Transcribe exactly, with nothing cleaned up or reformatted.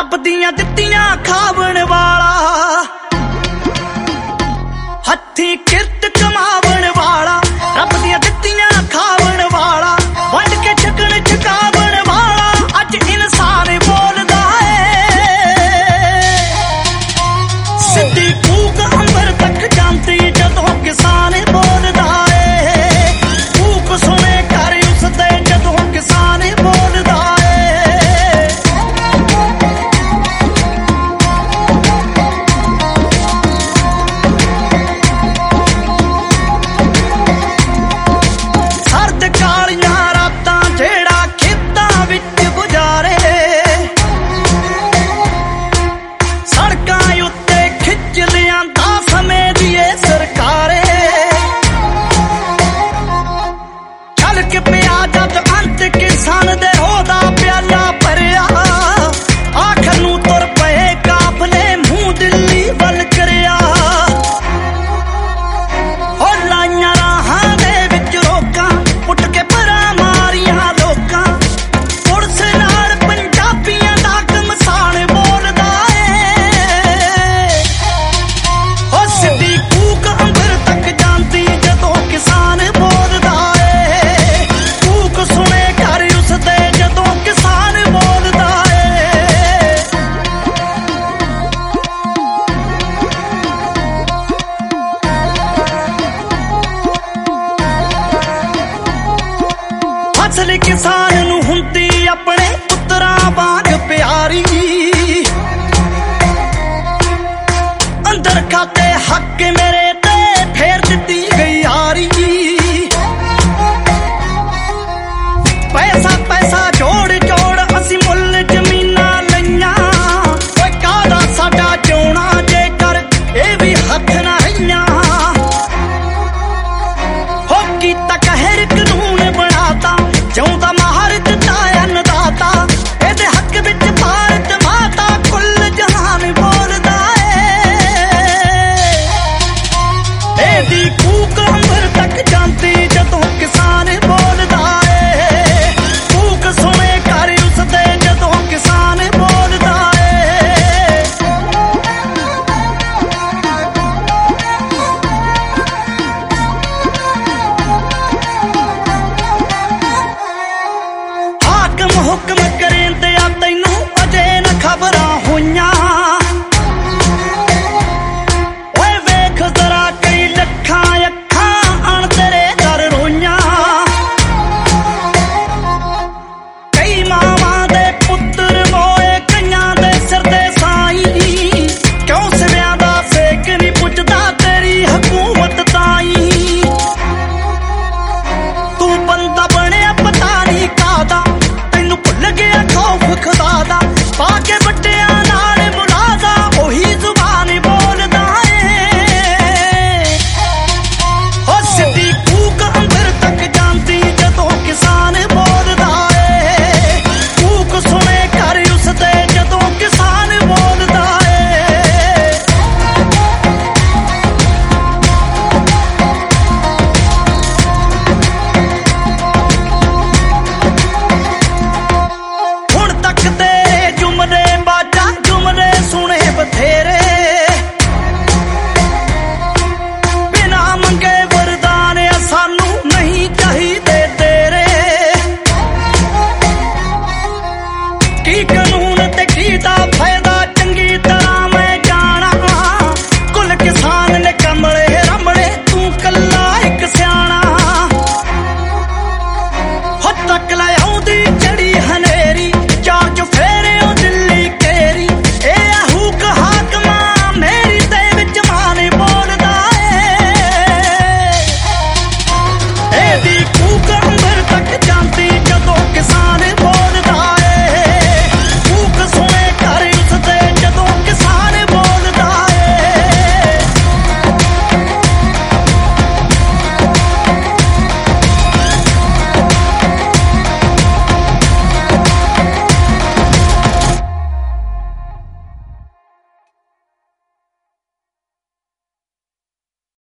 रब दियां दित्तियां खावण वाला, हत्थी किरत कमावण वाला, रब दियां दित्तियां खावण वाला, वंड के छकण छकावण वाला, अज इंसान बोलदा है। सिद्धी कूक अंबर तक जांदी जदों किसान बोलदा है, कूक सुने कर उसदे जदों किसान बोलदा है। सर्द कालियां रातां जेड़ा खेतां विच गुजारे, सड़कां उत्ते खिच लियांदा समय दिए सरकारे, चल के पिया जद अंत किसान दे होदा प्याला भरिया, आखर नूं तुर पए काफले मूंह दिल्ली वल करिया। हो लाइयां राहां दे विच रोकां, उठ के परां मारियां लोकां, पुलिस नाल पंजाबियां दा घमसान बोलदा है। हो सिद्धी कूक अंबर तक जांदी जदों किसान बोलदा है, कूक सुने कर उसदे जदों किसान बोलदा है। फसल किसान नूं हुंदी अपने पुत्तरां वांग प्यारी, अंदर खाते हक मेरे ते फेर दित्ती गई यारी। पैसा पैसा जोड़ जोड़ असी मुल जमीनां लईयां, ओए काहदा साडा जिउणा जेकर ए भी हथ ना रहीआं। हो कीता कहर कानून बनाता, जिउंदा माहर दित्ता अन्नदाता, एदे हक विच भारत माता कुल जहान बोलदा है। एदी कूक अंबर तक जांदी जदों किसान बोलदा है, कूक सुने कर उसदे जदों किसान बोलदा है। हाकम हुक्म करेंदे आ तैनूं अजे न खबरां होईयां,